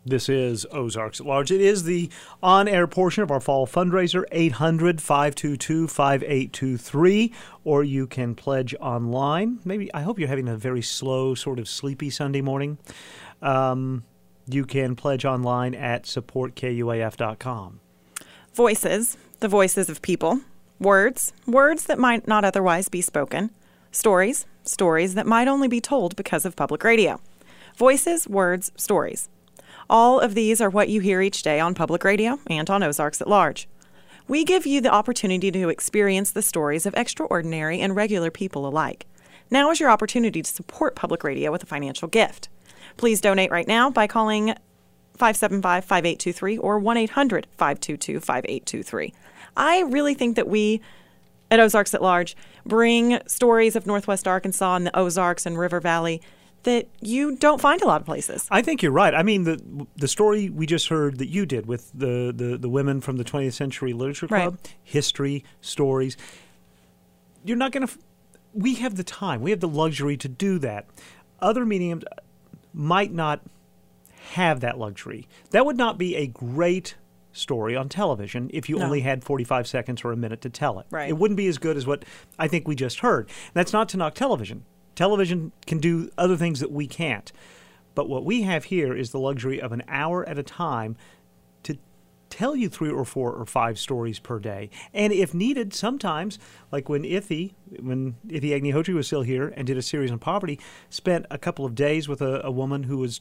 This is Ozarks at Large. It is the on-air portion of our fall fundraiser, 800-522-5823, or you can pledge online. Maybe, I hope you're having a very slow, sort of sleepy Sunday morning. You can pledge online at supportkuaf.com. Voices, the voices of people. Words that might not otherwise be spoken. Stories that might only be told because of public radio. Voices, words, stories. All of these are what you hear each day on public radio and on Ozarks at Large. We give you the opportunity to experience the stories of extraordinary and regular people alike. Now is your opportunity to support public radio with a financial gift. Please donate right now by calling 575-5823 or 1-800-522-5823. I really think that we at Ozarks at Large bring stories of Northwest Arkansas and the Ozarks and River Valley that you don't find a lot of places. I think you're right. I mean, the story we just heard that you did with the women from the 20th Century Literature Club, right. History, stories. You're not going to... We have the time. We have the luxury to do that. Other mediums might not have that luxury. That would not be a great story on television if you only had 45 seconds or a minute to tell it. Right. It wouldn't be as good as what I think we just heard. And that's not to knock television. Television can do other things that we can't. But what we have here is the luxury of an hour at a time to tell you 3 or 4 or 5 stories per day. And if needed, sometimes, like when Ithi Agnihotri was still here and did a series on poverty, spent a couple of days with a woman who was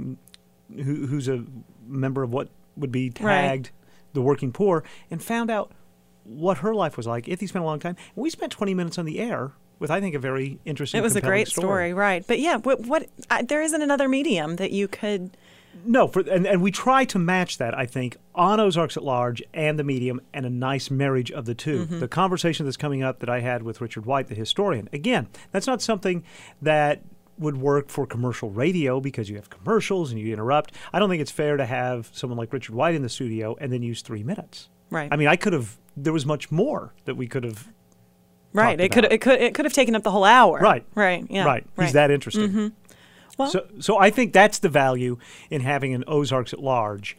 who's a member of what would be tagged the working poor, and found out what her life was like. Ithi spent a long time. And we spent 20 minutes on the air with, I think, a very interesting, it was a great story, right? But yeah, there isn't another medium that you could... No, and we try to match that, I think, on Ozarks at Large and the medium, and a nice marriage of the two. Mm-hmm. The conversation that's coming up that I had with Richard White, the historian, again, that's not something that would work for commercial radio because you have commercials and you interrupt. I don't think it's fair to have someone like Richard White in the studio and then use 3 minutes. Right. I mean, there was much more that we could have... Right. It could have taken up the whole hour. Right. Right. Yeah. Right. He's that interesting. Mm-hmm. Well, so I think that's the value in having an Ozarks at Large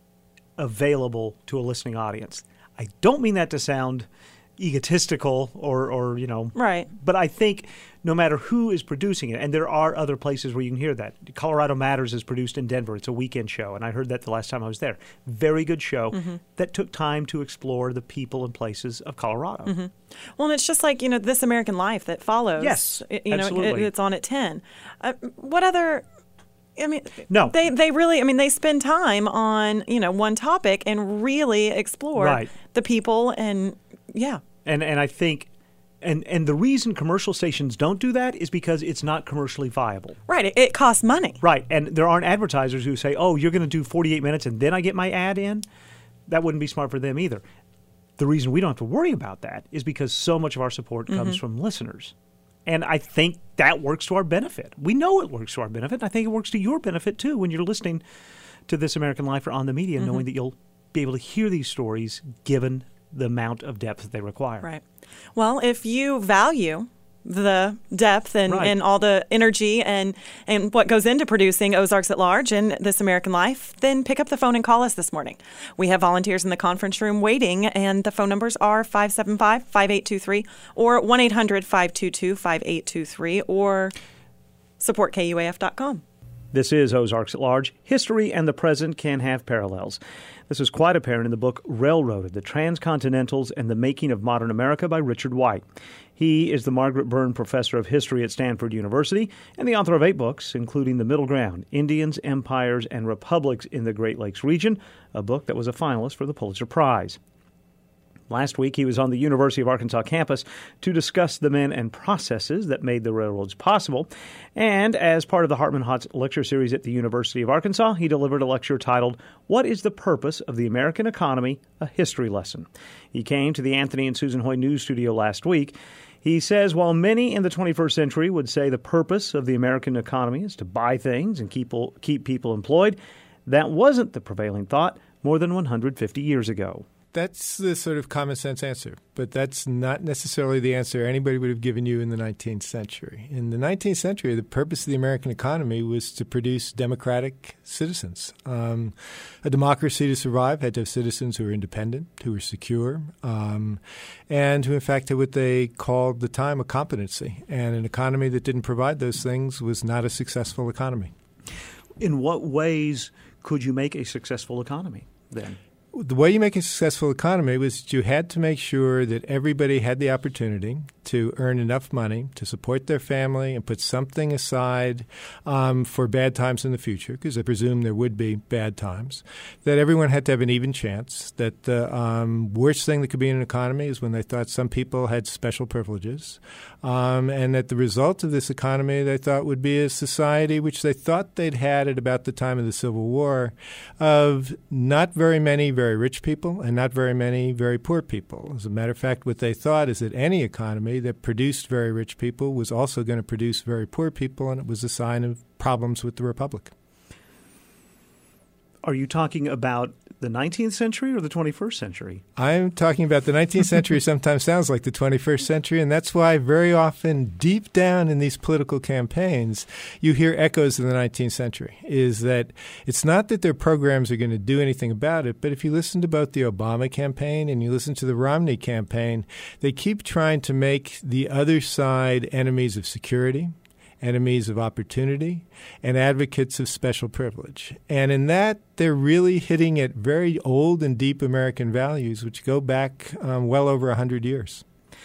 available to a listening audience. I don't mean that to sound egotistical or right. But I think no matter who is producing it, and there are other places where you can hear that. Colorado Matters is produced in Denver. It's a weekend show, and I heard that the last time I was there. Very good show that took time to explore the people and places of Colorado. Mm-hmm. Well, and it's just like, This American Life that follows. Yes, absolutely. It's on at 10. What other... no. They really, they spend time on, one topic and really explore the people and, yeah. And I think, and the reason commercial stations don't do that is because it's not commercially viable. Right. It costs money. Right. And there aren't advertisers who say, oh, you're going to do 48 minutes and then I get my ad in. That wouldn't be smart for them either. The reason we don't have to worry about that is because so much of our support comes from listeners. And I think that works to our benefit. We know it works to our benefit. And I think it works to your benefit, too, when you're listening to This American Life or on the media, knowing that you'll be able to hear these stories given the amount of depth that they require. Right. Well, if you value the depth and all the energy and what goes into producing Ozarks at Large and This American Life, then pick up the phone and call us this morning. We have volunteers in the conference room waiting, and the phone numbers are 575-5823 or 1-800-522-5823 or supportkuaf.com. This is Ozarks at Large. History and the present can have parallels. This is quite apparent in the book Railroaded, The Transcontinentals and the Making of Modern America by Richard White. He is the Margaret Byrne Professor of History at Stanford University and the author of 8 books, including The Middle Ground, Indians, Empires, and Republics in the Great Lakes Region, a book that was a finalist for the Pulitzer Prize. Last week, he was on the University of Arkansas campus to discuss the men and processes that made the railroads possible. And as part of the Hartman Hotz lecture series at the University of Arkansas, he delivered a lecture titled, What is the Purpose of the American Economy? A History Lesson. He came to the Anthony and Susan Hoy News Studio last week. He says, while many in the 21st century would say the purpose of the American economy is to buy things and keep people employed, that wasn't the prevailing thought more than 150 years ago. That's the sort of common sense answer, but that's not necessarily the answer anybody would have given you in the 19th century. In the 19th century, the purpose of the American economy was to produce democratic citizens. A democracy to survive had to have citizens who were independent, who were secure, and who in fact had what they called at the time a competency. And an economy that didn't provide those things was not a successful economy. In what ways could you make a successful economy then? The way you make a successful economy was that you had to make sure that everybody had the opportunity to earn enough money to support their family and put something aside for bad times in the future, because I presume there would be bad times, that everyone had to have an even chance, that the worst thing that could be in an economy is when they thought some people had special privileges, and that the result of this economy they thought would be a society which they thought they'd had at about the time of the Civil War of not very many very rich people and not very many very poor people. As a matter of fact, what they thought is that any economy that produced very rich people was also going to produce very poor people, and it was a sign of problems with the republic. Are you talking about the 19th century or the 21st century? I'm talking about the 19th century. Sometimes sounds like the 21st century, and that's why very often deep down in these political campaigns you hear echoes of the 19th century, is that it's not that their programs are going to do anything about it, but if you listen to both the Obama campaign and you listen to the Romney campaign, they keep trying to make the other side enemies of security, enemies of opportunity, and advocates of special privilege. And in that, they're really hitting at very old and deep American values, which go back well over 100 years.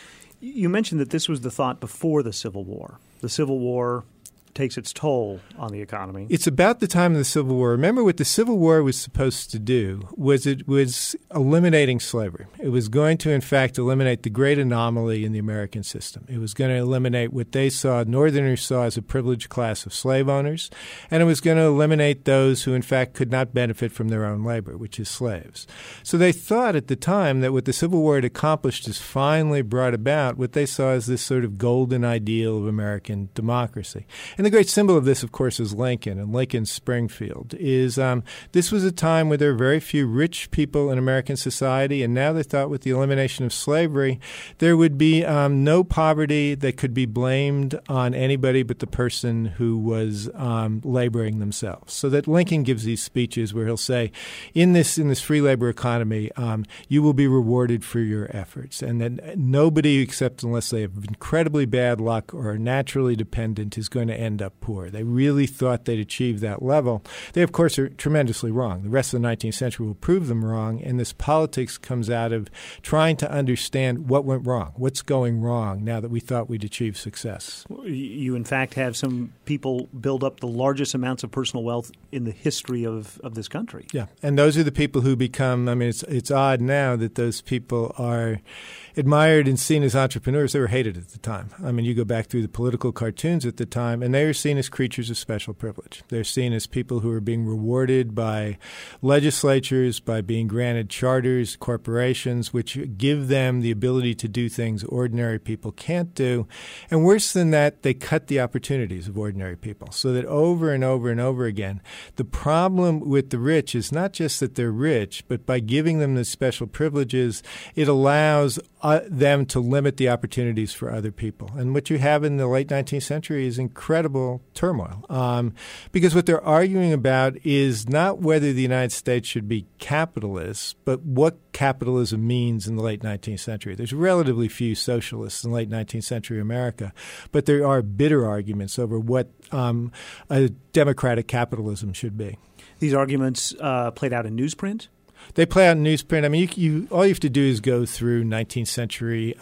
You mentioned that this was the thought before the Civil War. The Civil War takes its toll on the economy. It's about the time of the Civil War. Remember, what the Civil War was supposed to do was it was eliminating slavery. It was going to, in fact, eliminate the great anomaly in the American system. It was going to eliminate what they saw, Northerners saw, as a privileged class of slave owners, and it was going to eliminate those who, in fact, could not benefit from their own labor, which is slaves. So they thought at the time that what the Civil War had accomplished is finally brought about what they saw as this sort of golden ideal of American democracy. And the great symbol of this, of course, is Lincoln and Lincoln's Springfield. This was a time where there were very few rich people in American society, and now they thought with the elimination of slavery, there would be no poverty that could be blamed on anybody but the person who was laboring themselves. So that Lincoln gives these speeches where he'll say, in this free labor economy, you will be rewarded for your efforts, and that nobody, except unless they have incredibly bad luck or are naturally dependent, is going to end up poor. They really thought they'd achieve that level. They, of course, are tremendously wrong. The rest of the 19th century will prove them wrong, and this politics comes out of trying to understand what went wrong, what's going wrong now that we thought we'd achieve success. You, in fact, have some people build up the largest amounts of personal wealth in the history of this country. Yeah, and those are the people who become, it's odd now that those people are admired and seen as entrepreneurs. They were hated at the time. You go back through the political cartoons at the time, and they were seen as creatures of special privilege. They're seen as people who are being rewarded by legislatures, by being granted charters, corporations, which give them the ability to do things ordinary people can't do. And worse than that, they cut the opportunities of ordinary people. So that over and over and over again, the problem with the rich is not just that they're rich, but by giving them the special privileges, it allows them to limit the opportunities for other people. And what you have in the late 19th century is incredible turmoil, because what they're arguing about is not whether the United States should be capitalist, but what capitalism means in the late 19th century. There's relatively few socialists in late 19th century America, but there are bitter arguments over what a democratic capitalism should be. These arguments played out in newsprint? They play out in newsprint. All you have to do is go through 19th century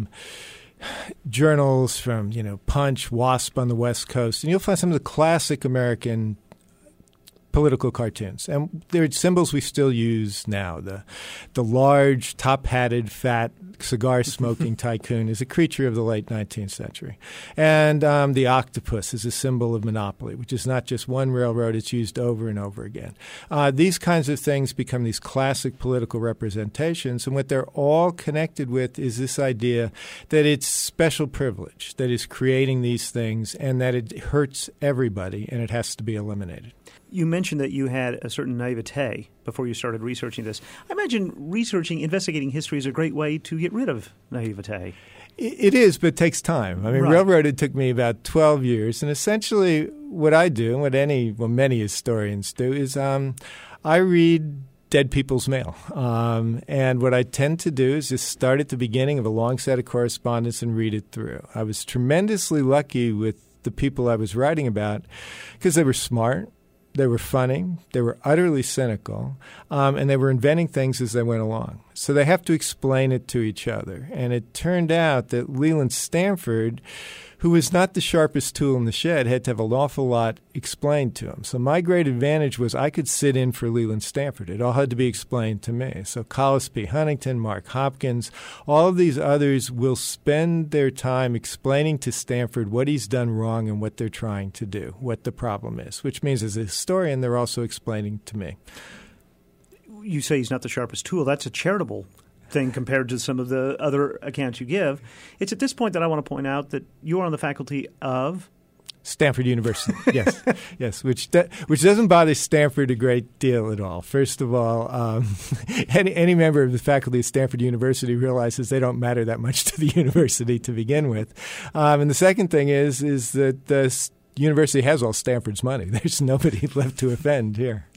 journals from, Punch, Wasp on the West Coast, and you'll find some of the classic American political cartoons. And they're symbols we still use now. The large, top-hatted, fat, cigar-smoking tycoon is a creature of the late 19th century. And the octopus is a symbol of monopoly, which is not just one railroad. It's used over and over again. These kinds of things become these classic political representations, and what they're all connected with is this idea that it's special privilege that is creating these things and that it hurts everybody and it has to be eliminated. You mentioned that you had a certain naivete before you started researching this. I imagine investigating history is a great way to get rid of naivete. It is, but it takes time. I mean, Right. Railroaded took me about 12 years, and essentially what I do, and what many historians do, is I read dead people's mail. And what I tend to do is just start at the beginning of a long set of correspondence and read it through. I was tremendously lucky with the people I was writing about because they were smart. They were funny, they were utterly cynical, and they were inventing things as they went along. So they have to explain it to each other. And it turned out that Leland Stanford, who was not the sharpest tool in the shed, had to have an awful lot explained to him. So my great advantage was I could sit in for Leland Stanford. It all had to be explained to me. So Collis P. Huntington, Mark Hopkins, all of these others will spend their time explaining to Stanford what he's done wrong and what they're trying to do, what the problem is, which means as a historian, they're also explaining to me. You say he's not the sharpest tool. That's a charitable thing compared to some of the other accounts you give. It's at this point that I want to point out that you are on the faculty of Stanford University, yes, yes, which doesn't bother Stanford a great deal at all. First of all, any member of the faculty at Stanford University realizes they don't matter that much to the university to begin with. And the second thing is that the university has all Stanford's money. There's nobody left to offend here.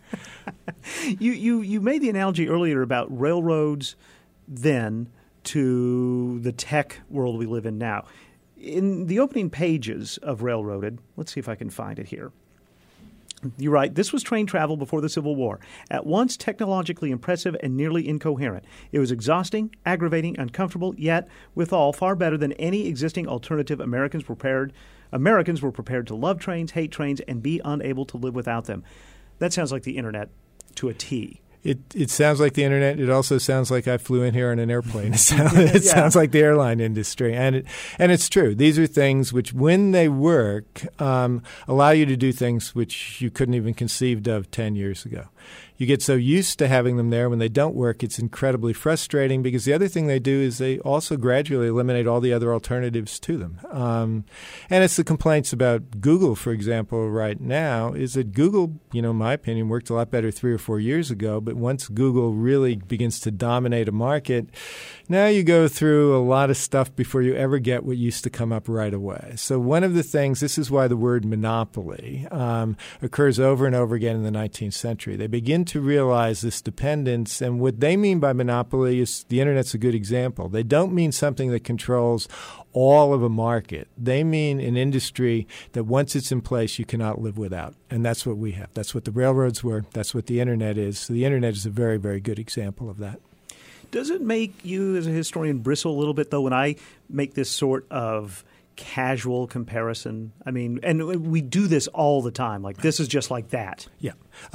You made the analogy earlier about railroads then to the tech world we live in now. In the opening pages of Railroaded, let's see if I can find it here. You write, this was train travel before the Civil War, at once technologically impressive and nearly incoherent. It was exhausting, aggravating, uncomfortable, yet, withal, far better than any existing alternative. Americans were prepared to love trains, hate trains, and be unable to live without them. That sounds like the internet to a T. It sounds like the internet. It also sounds like I flew in here on an airplane. It sounds like the airline industry, and it's true. These are things which, when they work, allow you to do things which you couldn't even conceive of 10 years ago. You get so used to having them there. When they don't work, it's incredibly frustrating because the other thing they do is they also gradually eliminate all the other alternatives to them. And it's the complaints about Google, for example, right now, is that Google, in my opinion, worked a lot better 3 or 4 years ago. But once Google really begins to dominate a market, now you go through a lot of stuff before you ever get what used to come up right away. So one of the things, this is why the word monopoly occurs over and over again in the 19th century. They begin to realize this dependence, and what they mean by monopoly is the internet's a good example. They don't mean something that controls all of a market. They mean an industry that once it's in place, you cannot live without. And that's what we have. That's what the railroads were. That's what the internet is. So the internet is a very, very good example of that. Does it make you as a historian bristle a little bit, though, when I make this sort of casual comparison? I mean, and we do this all the time. Like, this is just like that. Yeah.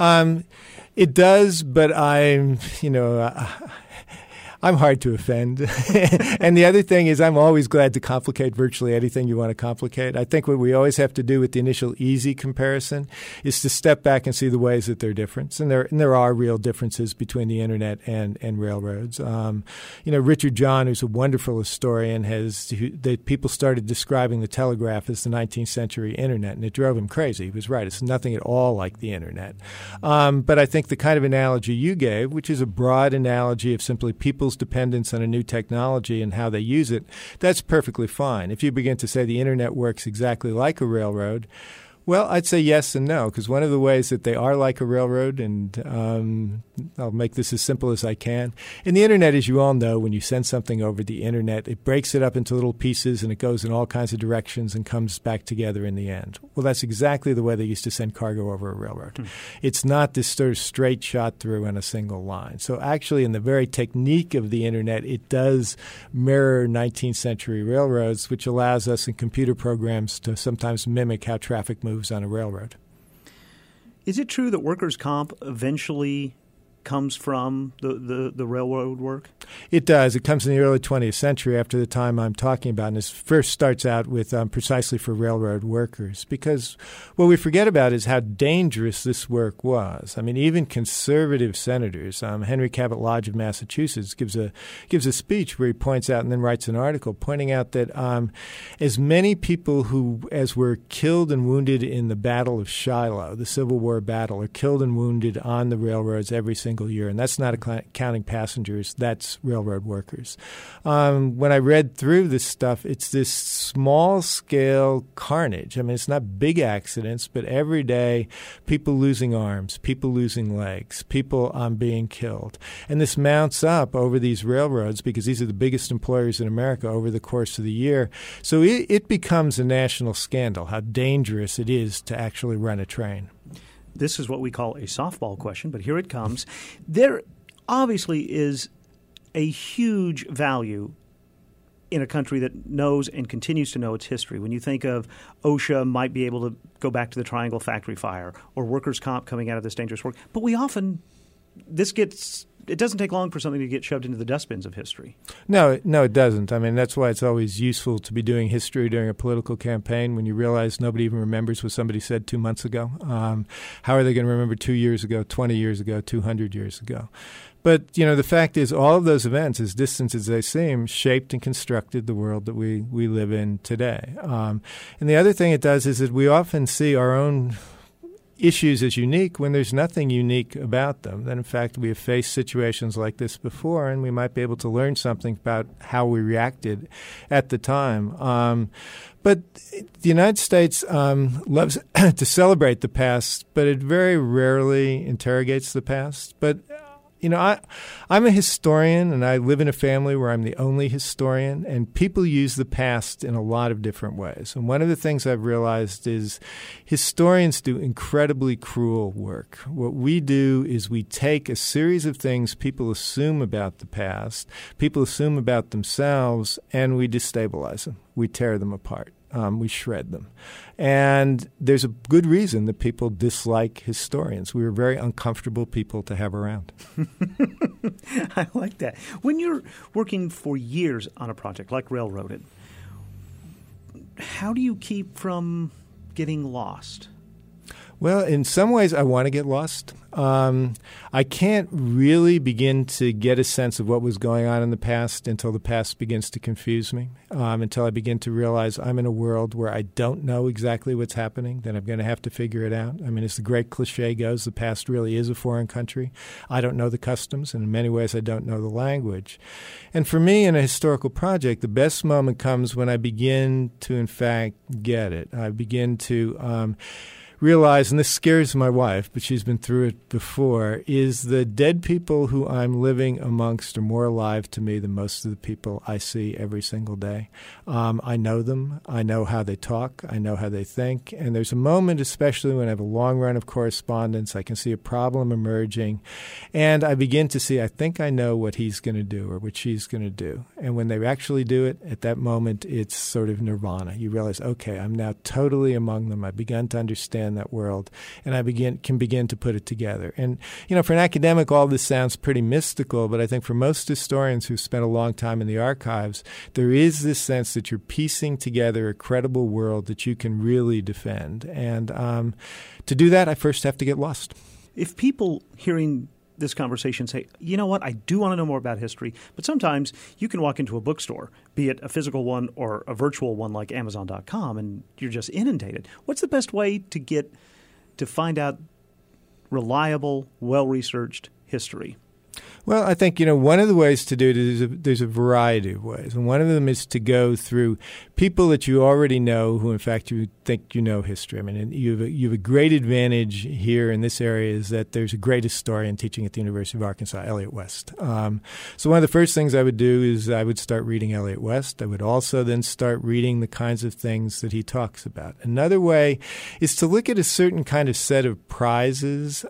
It does, but I'm hard to offend. And the other thing is I'm always glad to complicate virtually anything you want to complicate. I think what we always have to do with the initial easy comparison is to step back and see the ways that they're different. And there are real differences between the internet and railroads. Richard John, who's a wonderful historian, people started describing the telegraph as the 19th century internet, and it drove him crazy. He was right. It's nothing at all like the internet. But I think the kind of analogy you gave, which is a broad analogy of simply people's dependence on a new technology and how they use it, that's perfectly fine. If you begin to say the internet works exactly like a railroad, well, I'd say yes and no, because one of the ways that they are like a railroad, and I'll make this as simple as I can. In the internet, as you all know, when you send something over the internet, it breaks it up into little pieces and it goes in all kinds of directions and comes back together in the end. Well, that's exactly the way they used to send cargo over a railroad. It's not this sort of straight shot through on a single line. So actually, in the very technique of the internet, it does mirror 19th century railroads, which allows us in computer programs to sometimes mimic how traffic moves on a railroad. Is it true that workers' comp eventually comes from the railroad work? It does. It comes in the early 20th century after the time I'm talking about. And it first starts out with precisely for railroad workers, because what we forget about is how dangerous this work was. I mean, even conservative senators, Henry Cabot Lodge of Massachusetts gives a speech where he points out and then writes an article pointing out that as many people as were killed and wounded in the Battle of Shiloh, the Civil War battle, are killed and wounded on the railroads every single year. And that's not counting passengers. That's railroad workers. When I read through this stuff, it's this small-scale carnage. I mean, it's not big accidents, but every day people losing arms, people losing legs, people being killed. And this mounts up over these railroads because these are the biggest employers in America over the course of the year. So it becomes a national scandal how dangerous it is to actually run a train. This is what we call a softball question, but here it comes. There obviously is a huge value in a country that knows and continues to know its history. When you think of OSHA might be able to go back to the Triangle Factory fire or workers' comp coming out of this dangerous work, but it doesn't take long for something to get shoved into the dustbins of history. No, it doesn't. I mean, that's why it's always useful to be doing history during a political campaign when you realize nobody even remembers what somebody said 2 months ago. How are they going to remember 2 years ago, 20 years ago, 200 years ago? But, the fact is all of those events, as distant as they seem, shaped and constructed the world that we live in today. And the other thing it does is that we often see our own issues as unique when there's nothing unique about them. That, in fact, we have faced situations like this before, and we might be able to learn something about how we reacted at the time. But the United States loves to celebrate the past, but it very rarely interrogates the past. But I'm a historian, and I live in a family where I'm the only historian, and people use the past in a lot of different ways. And one of the things I've realized is historians do incredibly cruel work. What we do is we take a series of things people assume about the past, people assume about themselves, and we destabilize them. We tear them apart. We shred them. And there's a good reason that people dislike historians. We are very uncomfortable people to have around. I like that. When you're working for years on a project like Railroaded, how do you keep from getting lost? Well, in some ways, I want to get lost. I can't really begin to get a sense of what was going on in the past until the past begins to confuse me, until I begin to realize I'm in a world where I don't know exactly what's happening, then I'm going to have to figure it out. I mean, as the great cliche goes, the past really is a foreign country. I don't know the customs, and in many ways I don't know the language. And for me, in a historical project, the best moment comes when I begin to, in fact, get it. I begin to realize, and this scares my wife, but she's been through it before, is the dead people who I'm living amongst are more alive to me than most of the people I see every single day. I know them. I know how they talk. I know how they think. And there's a moment, especially when I have a long run of correspondence, I can see a problem emerging, and I begin to see, I think I know what he's going to do or what she's going to do. And when they actually do it, at that moment, it's sort of nirvana. You realize, okay, I'm now totally among them. I've begun to understand that world, and I can begin to put it together. And, for an academic, all this sounds pretty mystical, but I think for most historians who've spent a long time in the archives, there is this sense that you're piecing together a credible world that you can really defend. And to do that, I first have to get lost. If people hearing this conversation say, you know what, I do want to know more about history, but sometimes you can walk into a bookstore, be it a physical one or a virtual one like Amazon.com, and you're just inundated. What's the best way to find out reliable, well-researched history? Well, I think, one of the ways to do it is there's a variety of ways. And one of them is to go through people that you already know who, in fact, you think you know history. I mean, you have a great advantage here in this area is that there's a great historian teaching at the University of Arkansas, Elliott West. So one of the first things I would do is I would start reading Elliott West. I would also then start reading the kinds of things that he talks about. Another way is to look at a certain kind of set of prizes,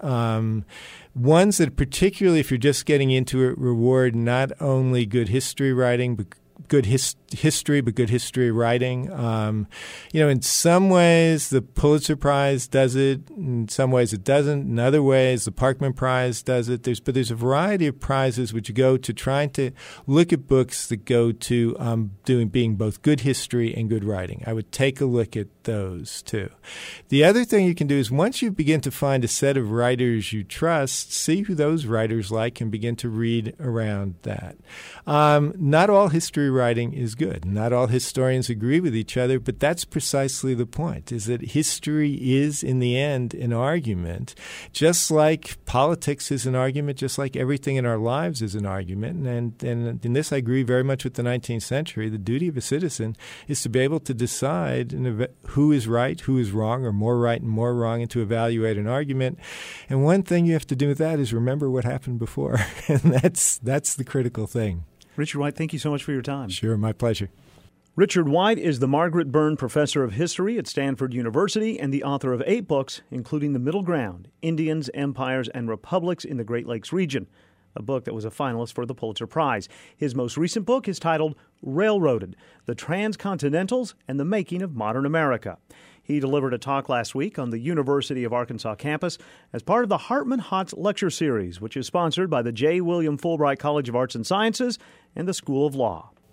ones that particularly if you're just getting into it reward not only good history writing but good history, but good history writing. In some ways, the Pulitzer Prize does it. In some ways, it doesn't. In other ways, the Parkman Prize does it. There's a variety of prizes which go to trying to look at books that go to being both good history and good writing. I would take a look at those too. The other thing you can do is once you begin to find a set of writers you trust, see who those writers like and begin to read around that. Not all history writing is good. Not all historians agree with each other, but that's precisely the point, is that history is, in the end, an argument, just like politics is an argument, just like everything in our lives is an argument. And in this, I agree very much with the 19th century. The duty of a citizen is to be able to decide who is right, who is wrong, or more right and more wrong, and to evaluate an argument. And one thing you have to do with that is remember what happened before. And that's the critical thing. Richard White, thank you so much for your time. Sure, my pleasure. Richard White is the Margaret Byrne Professor of History at Stanford University and the author of 8 books, including The Middle Ground, Indians, Empires, and Republics in the Great Lakes Region, a book that was a finalist for the Pulitzer Prize. His most recent book is titled Railroaded, The Transcontinentals and the Making of Modern America. He delivered a talk last week on the University of Arkansas campus as part of the Hartman Hotz Lecture Series, which is sponsored by the J. William Fulbright College of Arts and Sciences and the School of Law.